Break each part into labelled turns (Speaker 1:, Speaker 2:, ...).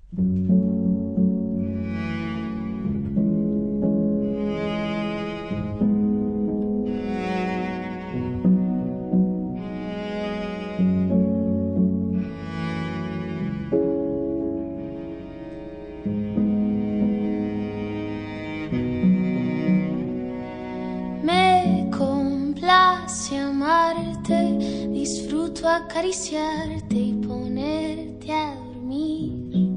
Speaker 1: Disfruto acariciarte y ponerte a dormir.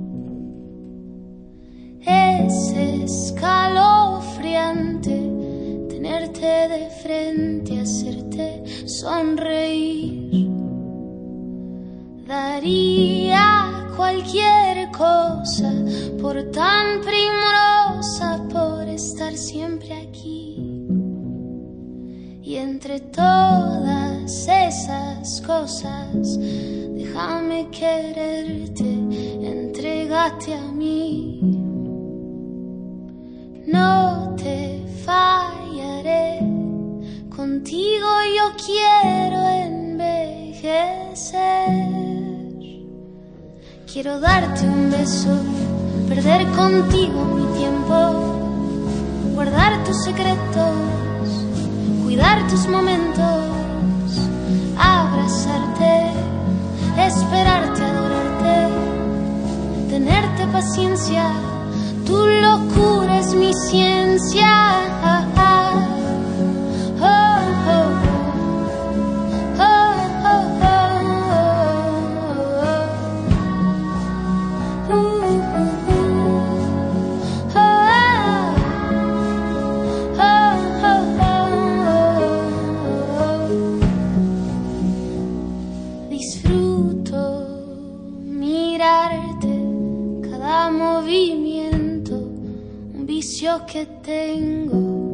Speaker 1: Es escalofriante tenerte de frente, hacerte sonreír. Daría cualquier cosa por tan primorosa, por estar siempre aquí. Y entre todas esas cosas, déjame quererte, entrégate a mí. No te fallaré, contigo yo quiero envejecer. Quiero darte un beso, perder contigo mi tiempo, guardar tus secretos, cuidar tus momentos, abrazarte, esperarte, adorarte, tenerte paciencia, tu locura es mi ciencia. Que tengo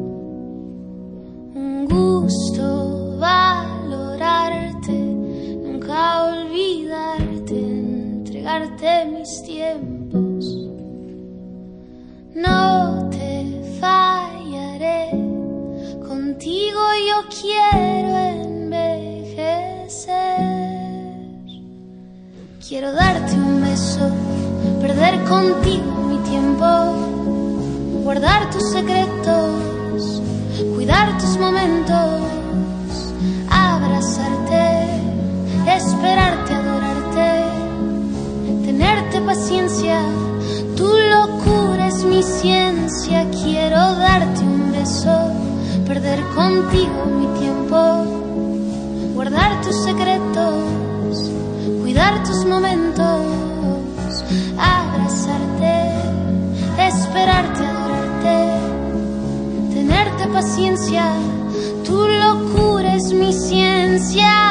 Speaker 1: un gusto valorarte, nunca olvidarte, entregarte mis tiempos. No te fallaré, contigo yo quiero envejecer. Quiero darte un beso, perder contigo mi tiempo, guardar tus secretos, cuidar tus momentos, abrazarte, esperarte, adorarte, tenerte paciencia, tu locura es mi ciencia. Quiero darte un beso, perder contigo mi tiempo, guardar tus secretos, cuidar tus momentos, abrazarte, esperarte, tenerte paciencia, tu locura es mi ciencia.